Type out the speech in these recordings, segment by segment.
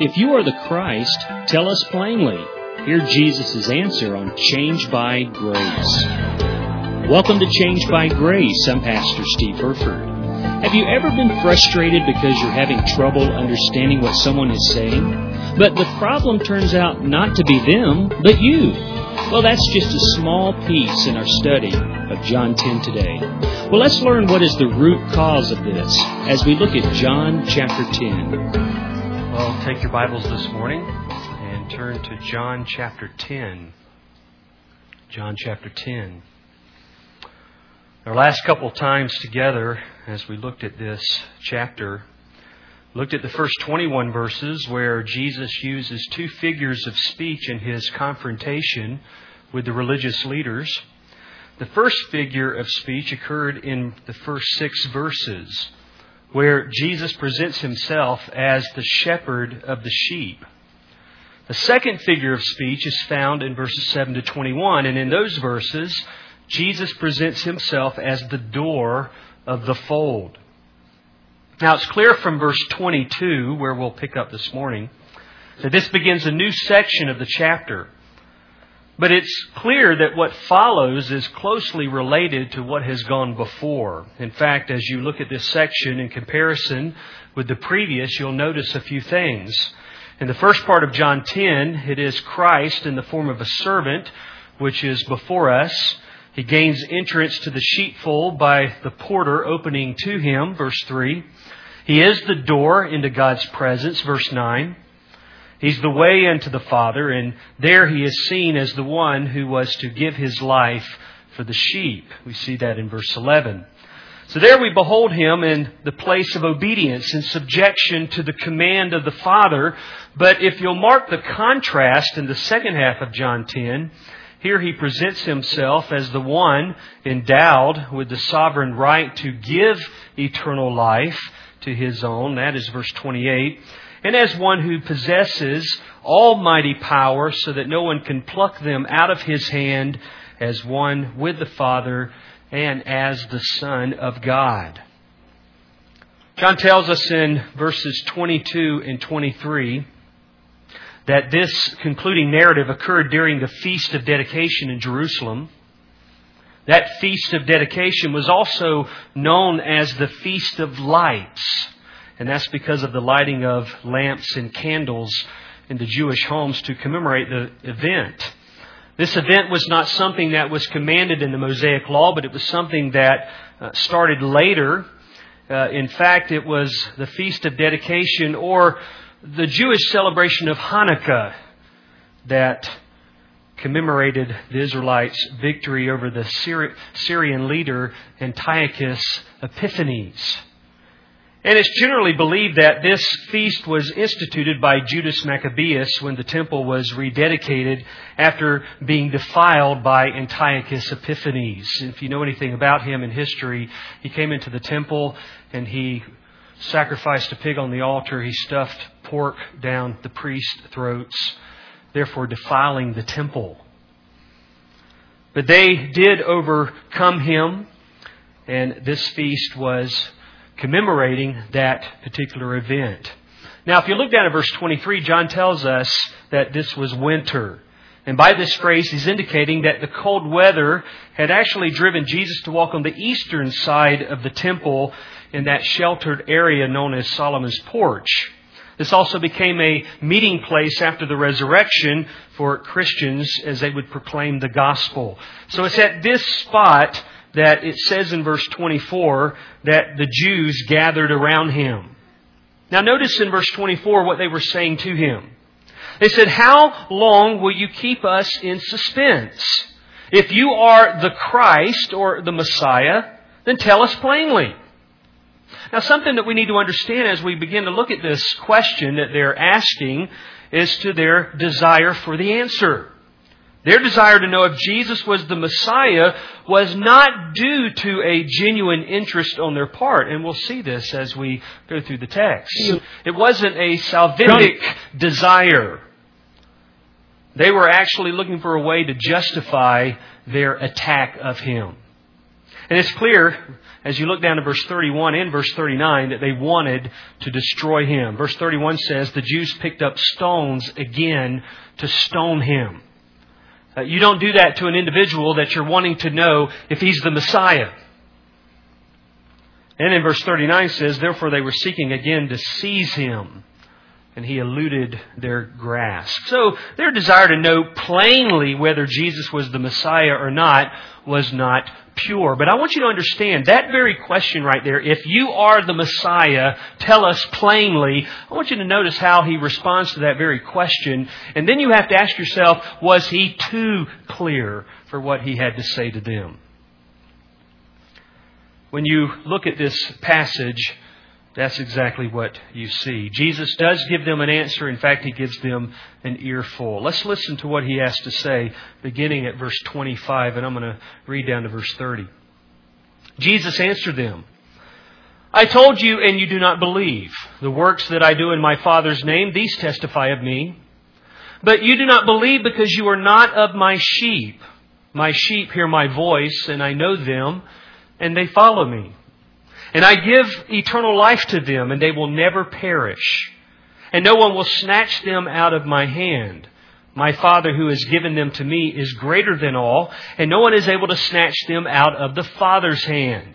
If you are the Christ, tell us plainly. Hear Jesus' answer on Changed by Grace. Welcome to Changed by Grace. I'm Pastor Steve Herford. Have you ever been frustrated because you're having trouble understanding what someone is saying? But the problem turns out not to be them, but you. Well, that's just a small piece in our study of John 10 today. Well, let's learn what is the root cause of this as we look at John chapter 10. Well, take your Bibles this morning and turn to John chapter 10. John chapter 10. Our last couple times together, as we looked at this chapter, looked at the first 21 verses where Jesus uses two figures of speech in His confrontation with the religious leaders. The first figure of speech occurred in the first 6 verses, where Jesus presents Himself as the shepherd of the sheep. The second figure of speech is found in verses 7 to 21, and in those verses, Jesus presents Himself as the door of the fold. Now, it's clear from verse 22, where we'll pick up this morning, that this begins a new section of the chapter. But it's clear that what follows is closely related to what has gone before. In fact, as you look at this section in comparison with the previous, you'll notice a few things. In the first part of John 10, it is Christ in the form of a servant, which is before us. He gains entrance to the sheepfold by the porter opening to him, verse 3. He is the door into God's presence, verse 9. He's the way into the Father, and there He is seen as the one who was to give His life for the sheep. We see that in verse 11. So there we behold Him in the place of obedience and subjection to the command of the Father. But if you'll mark the contrast in the second half of John 10, here He presents Himself as the one endowed with the sovereign right to give eternal life to His own. That is verse 28. And as one who possesses almighty power so that no one can pluck them out of His hand, as one with the Father and as the Son of God. John tells us in verses 22 and 23 that this concluding narrative occurred during the Feast of Dedication in Jerusalem. That Feast of Dedication was also known as the Feast of Lights. And that's because of the lighting of lamps and candles in the Jewish homes to commemorate the event. This event was not something that was commanded in the Mosaic Law, but it was something that started later. In fact, it was the Feast of Dedication, or the Jewish celebration of Hanukkah, that commemorated the Israelites' victory over the Syrian leader Antiochus Epiphanes. And it's generally believed that this feast was instituted by Judas Maccabeus when the temple was rededicated after being defiled by Antiochus Epiphanes. If you know anything about him in history, he came into the temple and he sacrificed a pig on the altar. He stuffed pork down the priest's throats, therefore defiling the temple. But they did overcome him, and this feast was commemorating that particular event. Now, if you look down at verse 23, John tells us that this was winter. And by this phrase, he's indicating that the cold weather had actually driven Jesus to walk on the eastern side of the temple in that sheltered area known as Solomon's Porch. This also became a meeting place after the resurrection for Christians as they would proclaim the gospel. So it's at this spot that it says in verse 24 that the Jews gathered around Him. Now notice in verse 24 what they were saying to Him. They said, "How long will you keep us in suspense? If you are the Christ or the Messiah, then tell us plainly." Now something that we need to understand as we begin to look at this question that they're asking is to their desire for the answer. Their desire to know if Jesus was the Messiah was not due to a genuine interest on their part. And we'll see this as we go through the text. It wasn't a salvific desire. They were actually looking for a way to justify their attack of Him. And it's clear, as you look down to verse 31 and verse 39, that they wanted to destroy Him. Verse 31 says, the Jews picked up stones again to stone Him. You don't do that to an individual that you're wanting to know if he's the Messiah. And in verse 39 says, therefore they were seeking again to seize Him, and He eluded their grasp. So their desire to know plainly whether Jesus was the Messiah or not was not pure. But I want you to understand that very question right there, if you are the Messiah, tell us plainly. I want you to notice how He responds to that very question. And then you have to ask yourself, was He too clear for what He had to say to them? When you look at this passage, that's exactly what you see. Jesus does give them an answer. In fact, He gives them an earful. Let's listen to what He has to say, beginning at verse 25, and I'm going to read down to verse 30. Jesus answered them, I told you, and you do not believe. The works that I do in my Father's name, these testify of me. But you do not believe because you are not of my sheep. My sheep hear my voice, and I know them, and they follow me. And I give eternal life to them, and they will never perish. And no one will snatch them out of my hand. My Father who has given them to me is greater than all, and no one is able to snatch them out of the Father's hand.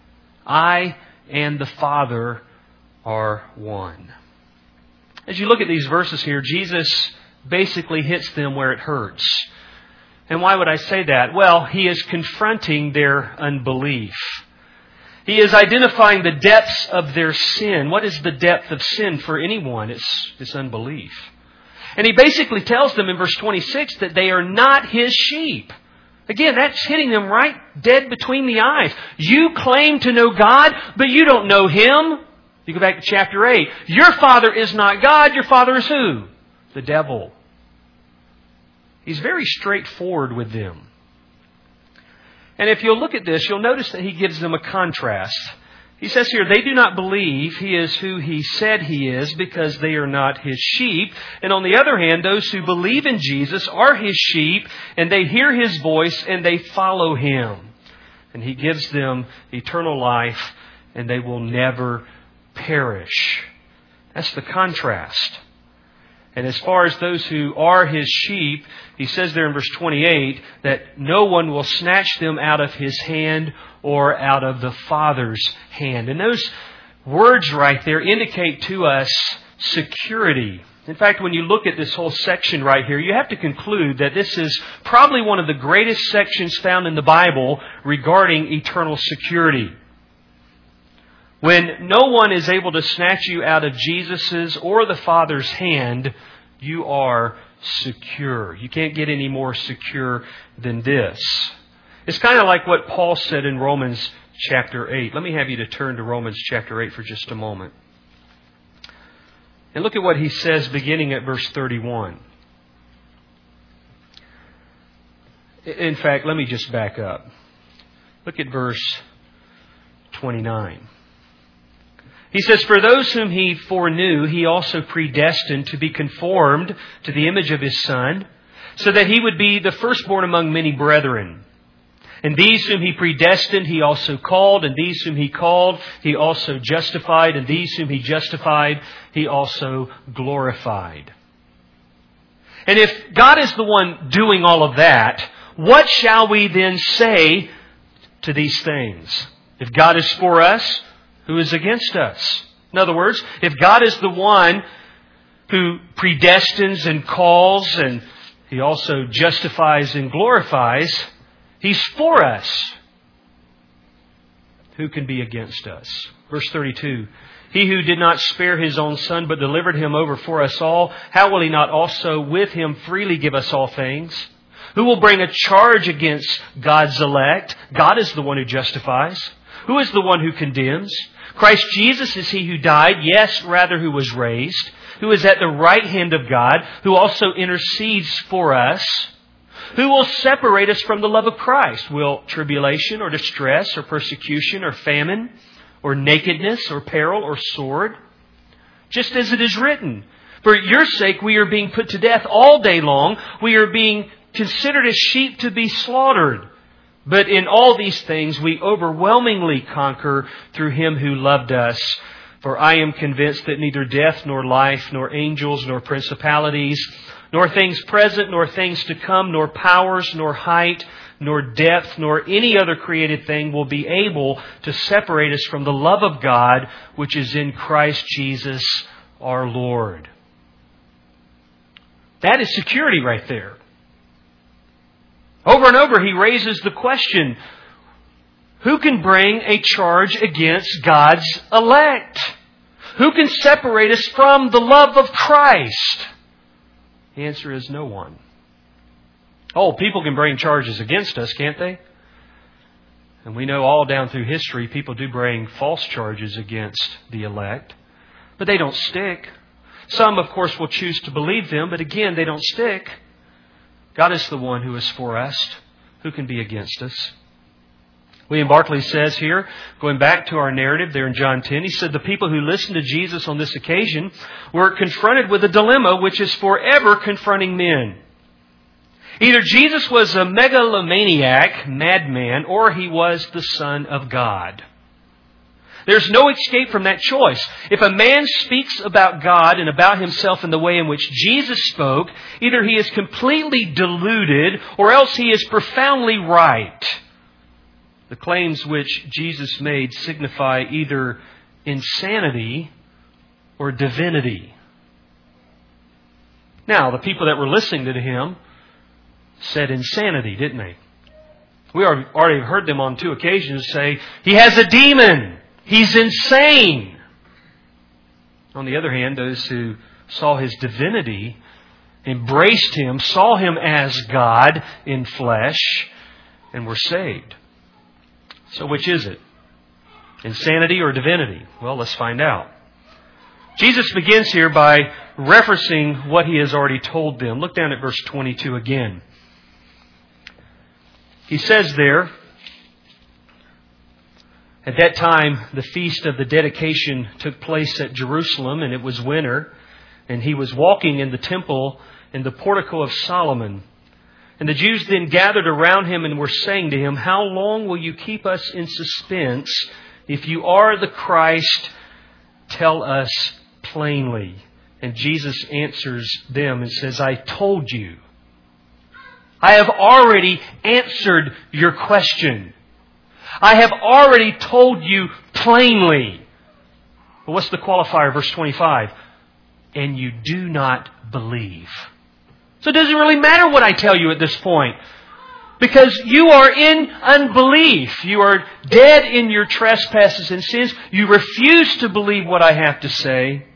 I and the Father are one. As you look at these verses here, Jesus basically hits them where it hurts. And why would I say that? Well, He is confronting their unbelief. He is identifying the depths of their sin. What is the depth of sin for anyone? It's unbelief. And He basically tells them in verse 26 that they are not His sheep. Again, that's hitting them right dead between the eyes. You claim to know God, but you don't know Him. You go back to chapter 8. Your father is not God. Your father is who? The devil. He's very straightforward with them. And if you'll look at this, you'll notice that He gives them a contrast. He says here, they do not believe He is who He said He is because they are not His sheep. And on the other hand, those who believe in Jesus are His sheep, and they hear His voice and they follow Him. And He gives them eternal life, and they will never perish. That's the contrast. And as far as those who are His sheep, He says there in verse 28 that no one will snatch them out of His hand or out of the Father's hand. And those words right there indicate to us security. In fact, when you look at this whole section right here, you have to conclude that this is probably one of the greatest sections found in the Bible regarding eternal security. When no one is able to snatch you out of Jesus' or the Father's hand, you are secure. You can't get any more secure than this. It's kind of like what Paul said in Romans chapter 8. Let me have you to turn to Romans chapter 8 for just a moment. And look at what he says beginning at verse 31. In fact, let me just back up. Look at verse 29. He says, for those whom He foreknew, He also predestined to be conformed to the image of His Son, so that He would be the firstborn among many brethren. And these whom He predestined, He also called. And these whom He called, He also justified. And these whom He justified, He also glorified. And if God is the one doing all of that, what shall we then say to these things? If God is for us, who is against us? In other words, if God is the one who predestines and calls, and He also justifies and glorifies, He's for us, who can be against us? Verse 32, He who did not spare His own Son, but delivered Him over for us all, how will He not also with Him freely give us all things? Who will bring a charge against God's elect? God is the one who justifies. Who is the one who condemns? Christ Jesus is He who died, yes, rather who was raised, who is at the right hand of God, who also intercedes for us. Who will separate us from the love of Christ? Will tribulation or distress or persecution or famine or nakedness or peril or sword? Just as it is written, for your sake we are being put to death all day long. We are being considered as sheep to be slaughtered. But in all these things we overwhelmingly conquer through Him who loved us. For I am convinced that neither death, nor life, nor angels, nor principalities, nor things present, nor things to come, nor powers, nor height, nor depth, nor any other created thing will be able to separate us from the love of God, which is in Christ Jesus our Lord. That is security right there. Over and over he raises the question, who can bring a charge against God's elect? Who can separate us from the love of Christ? The answer is no one. Oh, people can bring charges against us, can't they? And we know all down through history, people do bring false charges against the elect. But they don't stick. Some, of course, will choose to believe them, but again, they don't stick. God is the one who is for us. Who can be against us? William Barclay says here, going back to our narrative there in John 10, he said the people who listened to Jesus on this occasion were confronted with a dilemma which is forever confronting men. Either Jesus was a megalomaniac, madman, or He was the Son of God. There's no escape from that choice. If a man speaks about God and about himself in the way in which Jesus spoke, either he is completely deluded or else he is profoundly right. The claims which Jesus made signify either insanity or divinity. Now, the people that were listening to Him said insanity, didn't they? We already heard them on 2 occasions say, He has a demon. He's insane. On the other hand, those who saw His divinity, embraced Him, saw Him as God in flesh, and were saved. So which is it? Insanity or divinity? Well, let's find out. Jesus begins here by referencing what He has already told them. Look down at verse 22 again. He says there, at that time, the feast of the dedication took place at Jerusalem, and it was winter, and He was walking in the temple in the portico of Solomon. And the Jews then gathered around Him and were saying to Him, how long will you keep us in suspense? If you are the Christ, tell us plainly. And Jesus answers them and says, I told you. I have already answered your question. I have already told you plainly. But what's the qualifier? Verse 25. And you do not believe. So it doesn't really matter what I tell you at this point. Because you are in unbelief. You are dead in your trespasses and sins. You refuse to believe what I have to say.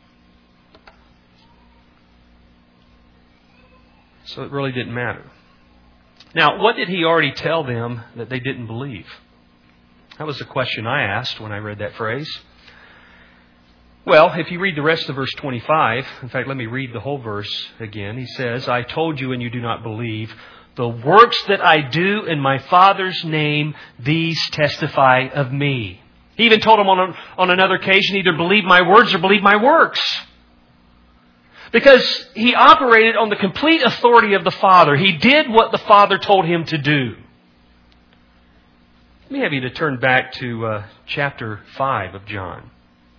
So it really didn't matter. Now, what did He already tell them that they didn't believe? That was the question I asked when I read that phrase. Well, if you read the rest of verse 25, in fact, let me read the whole verse again. He says, I told you and you do not believe. The works that I do in my Father's name, these testify of me. He even told them on another occasion, either believe my words or believe my works. Because He operated on the complete authority of the Father. He did what the Father told Him to do. Let me have you to turn back to chapter 5 of John.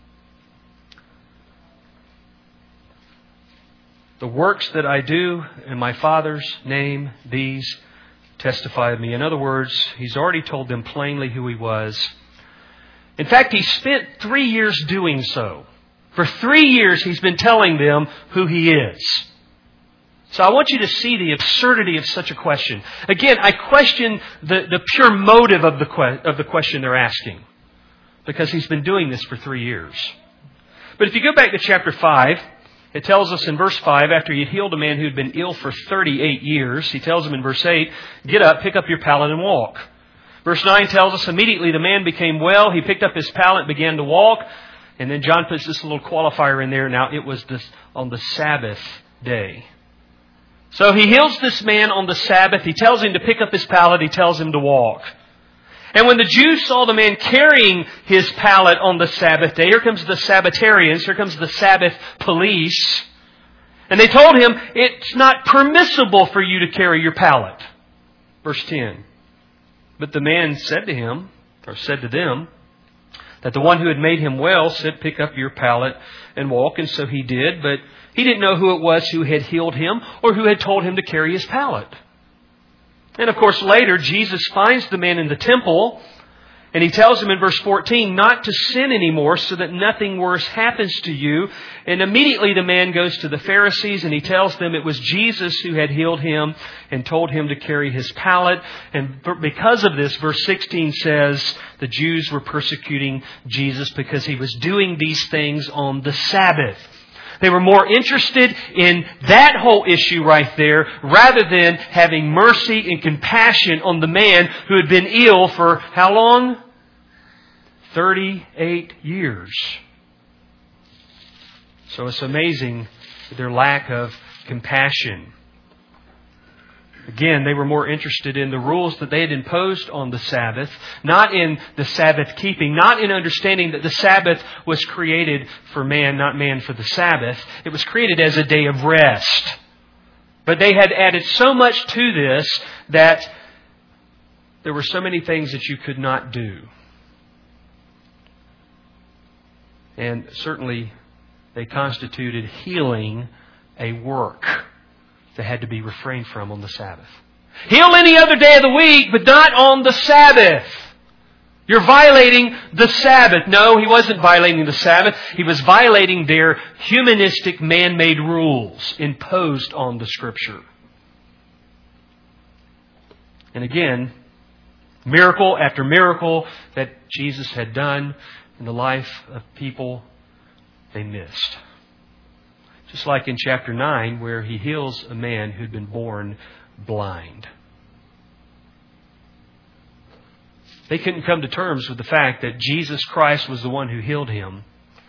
The works that I do in my Father's name, these testify of me. In other words, He's already told them plainly who He was. In fact, He spent 3 years doing so. For 3 years, He's been telling them who He is. So I want you to see the absurdity of such a question. Again, I question the pure motive of the question they're asking. Because He's been doing this for 3 years. But if you go back to chapter 5, it tells us in verse 5, after He had healed a man who had been ill for 38 years, He tells him in verse 8, get up, pick up your pallet and walk. Verse 9 tells us immediately the man became well. He picked up his pallet and began to walk. And then John puts this little qualifier in there. Now, it was on the Sabbath day. So He heals this man on the Sabbath. He tells him to pick up his pallet. He tells him to walk. And when the Jews saw the man carrying his pallet on the Sabbath day, here comes the Sabbatarians, here comes the Sabbath police. And they told him, it's not permissible for you to carry your pallet. Verse 10. But the man said to them, that the one who had made him well said, pick up your pallet and walk. And so he did, but he didn't know who it was who had healed him or who had told him to carry his pallet. And of course later, Jesus finds the man in the temple, and He tells him in verse 14 not to sin anymore so that nothing worse happens to you. And immediately the man goes to the Pharisees and he tells them it was Jesus who had healed him and told him to carry his pallet. And because of this, verse 16 says the Jews were persecuting Jesus because He was doing these things on the Sabbath. They were more interested in that whole issue right there rather than having mercy and compassion on the man who had been ill for how long? 38 years. So it's amazing their lack of compassion. Again, they were more interested in the rules that they had imposed on the Sabbath, not in the Sabbath keeping, not in understanding that the Sabbath was created for man, not man for the Sabbath. It was created as a day of rest. But they had added so much to this that there were so many things that you could not do. And certainly they constituted healing a work that had to be refrained from on the Sabbath. Heal any other day of the week, but not on the Sabbath. You're violating the Sabbath. No, He wasn't violating the Sabbath. He was violating their humanistic man-made rules imposed on the Scripture. And again, miracle after miracle that Jesus had done in the life of people, they missed. Just like in chapter 9 where He heals a man who'd been born blind. They couldn't come to terms with the fact that Jesus Christ was the one who healed him.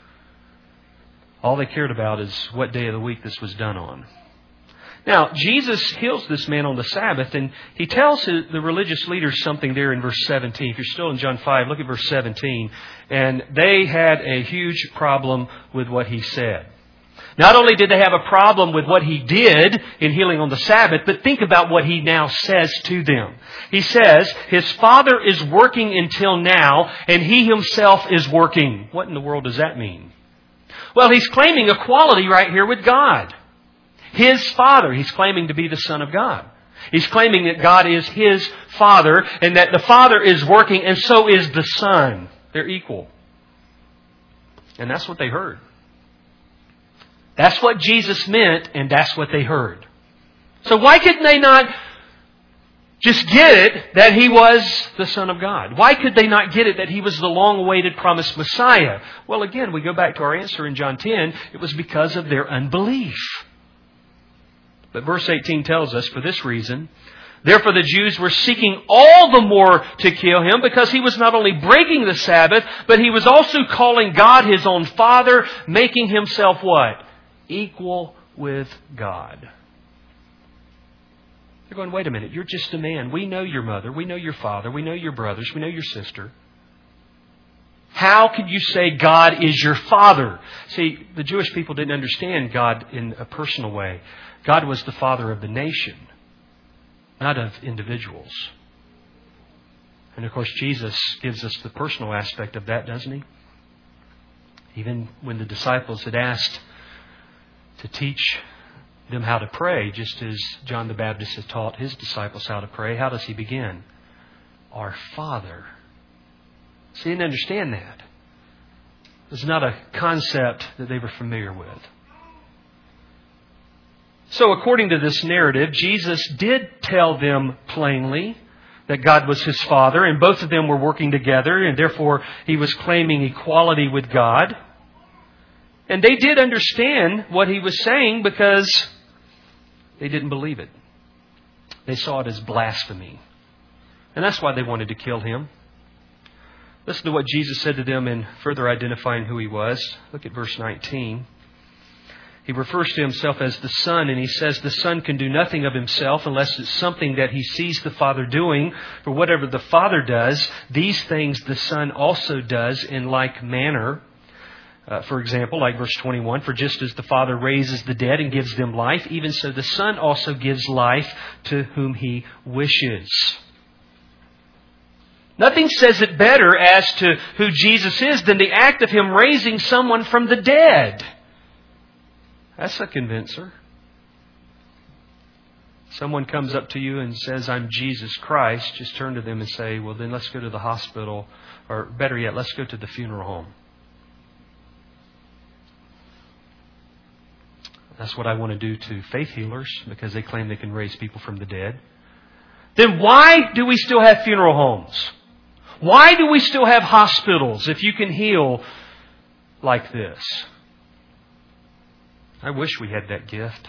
All they cared about is what day of the week this was done on. Now, Jesus heals this man on the Sabbath, and He tells the religious leaders something there in verse 17. If you're still in John 5, look at verse 17. And they had a huge problem with what He said. Not only did they have a problem with what He did in healing on the Sabbath, but think about what He now says to them. He says, His Father is working until now, and He Himself is working. What in the world does that mean? Well, He's claiming equality right here with God. His Father. He's claiming to be the Son of God. He's claiming that God is His Father, and that the Father is working, and so is the Son. They're equal. And that's what they heard. That's what Jesus meant, and that's what they heard. So why couldn't they not just get it that He was the Son of God? Why could they not get it that He was the long-awaited promised Messiah? Well, again, we go back to our answer in John 10. It was because of their unbelief. But verse 18 tells us, for this reason, therefore the Jews were seeking all the more to kill Him because He was not only breaking the Sabbath, but He was also calling God His own Father, making Himself what? Equal with God. They're going, wait a minute, you're just a man. We know your mother. We know your father. We know your brothers. We know your sister. How can you say God is your Father? See, the Jewish people didn't understand God in a personal way. God was the Father of the nation, not of individuals. And of course, Jesus gives us the personal aspect of that, doesn't He? Even when the disciples had asked to teach them how to pray, just as John the Baptist had taught his disciples how to pray, how does he begin? Our Father. See, they didn't understand that. It was not a concept that they were familiar with. So according to this narrative, Jesus did tell them plainly that God was His Father, and both of them were working together, and therefore He was claiming equality with God. And they did understand what He was saying because they didn't believe it. They saw it as blasphemy. And that's why they wanted to kill Him. Listen to what Jesus said to them in further identifying who He was. Look at verse 19. He refers to Himself as the Son, and He says the Son can do nothing of Himself unless it's something that He sees the Father doing. For whatever the Father does, these things the Son also does in like manner. For example, like verse 21, for just as the Father raises the dead and gives them life, even so the Son also gives life to whom He wishes. Nothing says it better as to who Jesus is than the act of Him raising someone from the dead. That's a convincer. Someone comes up to you and says, I'm Jesus Christ. Just turn to them and say, well, then let's go to the hospital. Or better yet, let's go to the funeral home. That's what I want to do to faith healers because they claim they can raise people from the dead. Then why do we still have funeral homes? Why do we still have hospitals if you can heal like this? I wish we had that gift.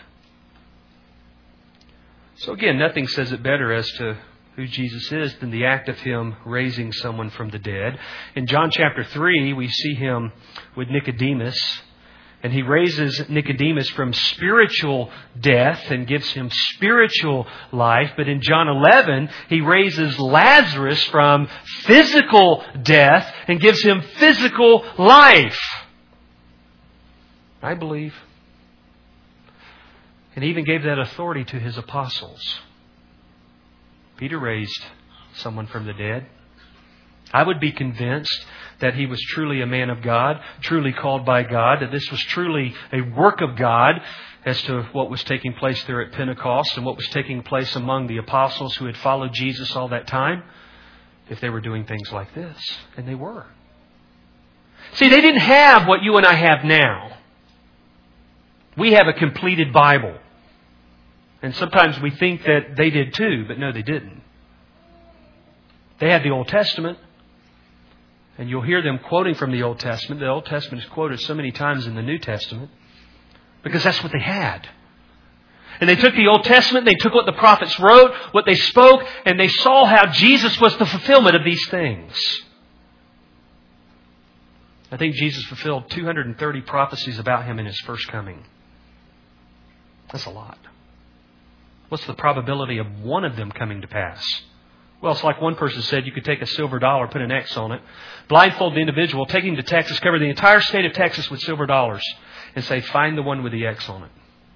So again, nothing says it better as to who Jesus is than the act of Him raising someone from the dead. In John chapter 3, we see Him with Nicodemus. And He raises Nicodemus from spiritual death and gives him spiritual life. But in John 11, He raises Lazarus from physical death and gives him physical life. I believe. And He even gave that authority to His apostles. Peter raised someone from the dead. I would be convinced that he was truly a man of God, truly called by God, that this was truly a work of God as to what was taking place there at Pentecost and what was taking place among the apostles who had followed Jesus all that time, if they were doing things like this. And they were. See, they didn't have what you and I have now. We have a completed Bible. And sometimes we think that they did too, but no, they didn't. They had the Old Testament. And you'll hear them quoting from the Old Testament. The Old Testament is quoted so many times in the New Testament because that's what they had. And they took the Old Testament, they took what the prophets wrote, what they spoke, and they saw how Jesus was the fulfillment of these things. I think Jesus fulfilled 230 prophecies about Him in His first coming. That's a lot. What's the probability of one of them coming to pass? Well, it's like one person said, you could take a silver dollar, put an X on it, blindfold the individual, take him to Texas, cover the entire state of Texas with silver dollars, and say, find the one with the X on it.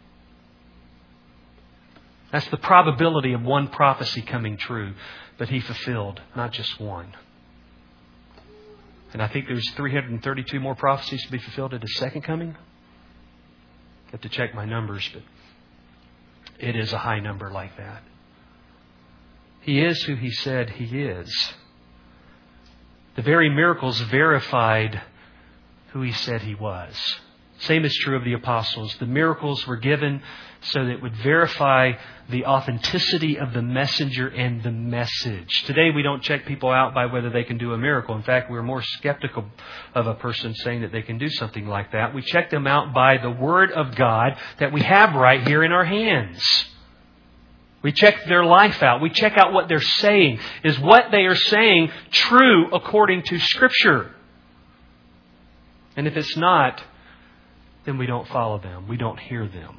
That's the probability of one prophecy coming true. But He fulfilled not just one. And I think there's 332 more prophecies to be fulfilled at His second coming. I have to check my numbers, but it is a high number like that. He is who He said He is. The very miracles verified who He said He was. Same is true of the apostles. The miracles were given so that it would verify the authenticity of the messenger and the message. Today we don't check people out by whether they can do a miracle. In fact, we're more skeptical of a person saying that they can do something like that. We check them out by the Word of God that we have right here in our hands. We check their life out. We check out what they're saying. Is what they are saying true according to Scripture? And if it's not, then we don't follow them. We don't hear them.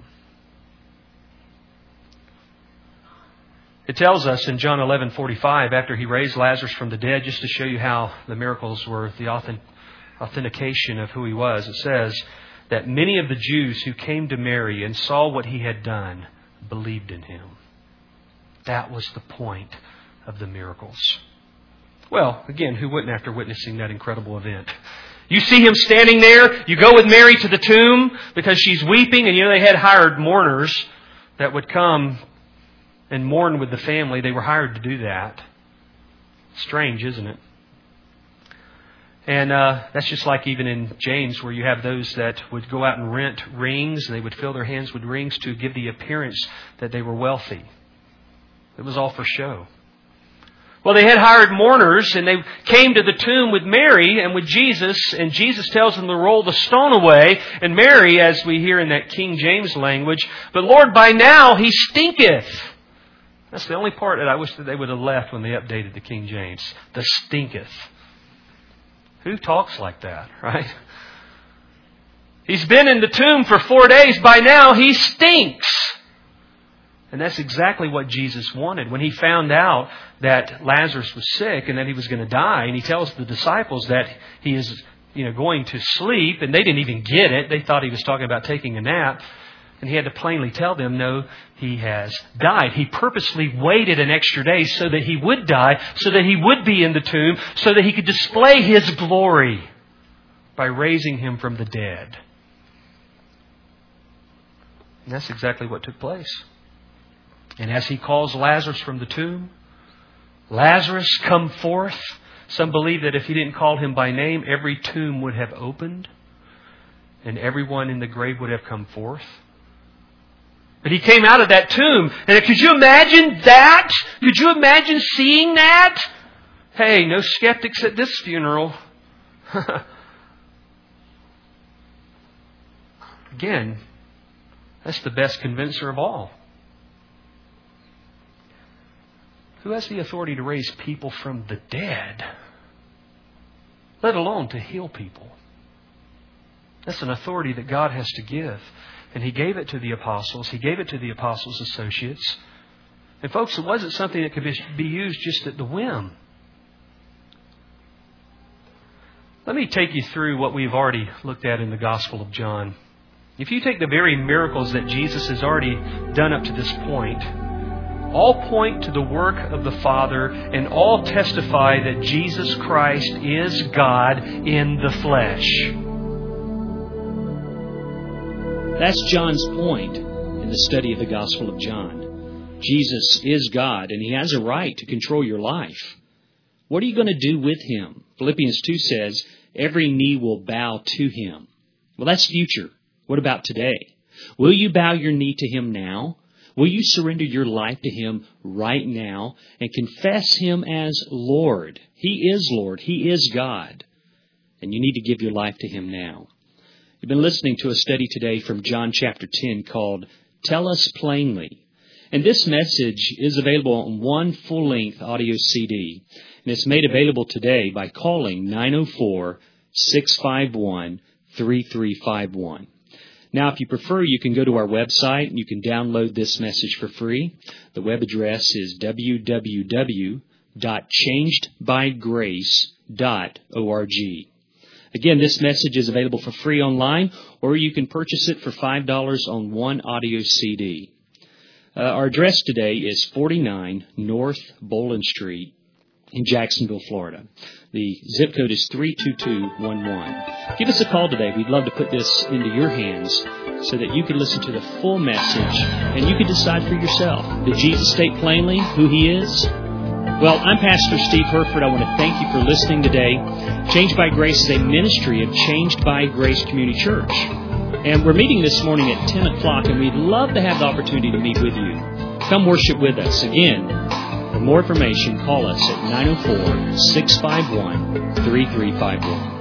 It tells us in John 11:45, after He raised Lazarus from the dead, just to show you how the miracles were the authentication of who He was, it says that many of the Jews who came to Mary and saw what He had done believed in Him. That was the point of the miracles. Well, again, who wouldn't after witnessing that incredible event? You see Him standing there. You go with Mary to the tomb because she's weeping. And they had hired mourners that would come and mourn with the family. They were hired to do that. Strange, isn't it? And that's just like even in James where you have those that would go out and rent rings. And they would fill their hands with rings to give the appearance that they were wealthy. It was all for show. Well, they had hired mourners and they came to the tomb with Mary and with Jesus. And Jesus tells them to roll the stone away. And Mary, as we hear in that King James language, but Lord, by now He stinketh. That's the only part that I wish that they would have left when they updated the King James. The stinketh. Who talks like that, right? He's been in the tomb for 4 days. By now He stinks. And that's exactly what Jesus wanted. When He found out that Lazarus was sick and that he was going to die, and He tells the disciples that he is going to sleep, and they didn't even get it. They thought He was talking about taking a nap. And he had to plainly tell them, no, he has died. He purposely waited an extra day so that he would die, so that he would be in the tomb, so that he could display his glory by raising him from the dead. And that's exactly what took place. And as he calls Lazarus from the tomb, Lazarus, come forth. Some believe that if he didn't call him by name, every tomb would have opened and everyone in the grave would have come forth. But he came out of that tomb. And could you imagine that? Could you imagine seeing that? Hey, no skeptics at this funeral. Again, that's the best convincer of all. Who has the authority to raise people from the dead, let alone to heal people? That's an authority that God has to give. And He gave it to the apostles. He gave it to the apostles' associates. And folks, it wasn't something that could be used just at the whim. Let me take you through what we've already looked at in the Gospel of John. If you take the very miracles that Jesus has already done up to this point, all point to the work of the Father and all testify that Jesus Christ is God in the flesh. That's John's point in the study of the Gospel of John. Jesus is God, and He has a right to control your life. What are you going to do with Him? Philippians 2 says, every knee will bow to Him. Well, that's future. What about today? Will you bow your knee to Him now? Will you surrender your life to Him right now and confess Him as Lord? He is Lord. He is God. And you need to give your life to Him now. You've been listening to a study today from John chapter 10 called Tell Us Plainly. And this message is available on one full-length audio CD. And it's made available today by calling 904-651-3351. Now, if you prefer, you can go to our website and you can download this message for free. The web address is www.changedbygrace.org. Again, this message is available for free online, or you can purchase it for $5 on one audio CD. Our address today is 49 North Boland Street in Jacksonville, Florida. The zip code is 32211. Give us a call today. We'd love to put this into your hands so that you can listen to the full message and you can decide for yourself. Did Jesus state plainly who He is? Well, I'm Pastor Steve Herford. I want to thank you for listening today. Changed by Grace is a ministry of Changed by Grace Community Church. And we're meeting this morning at 10 o'clock, and we'd love to have the opportunity to meet with you. Come worship with us. Again, for more information, call us at 904-651-3351.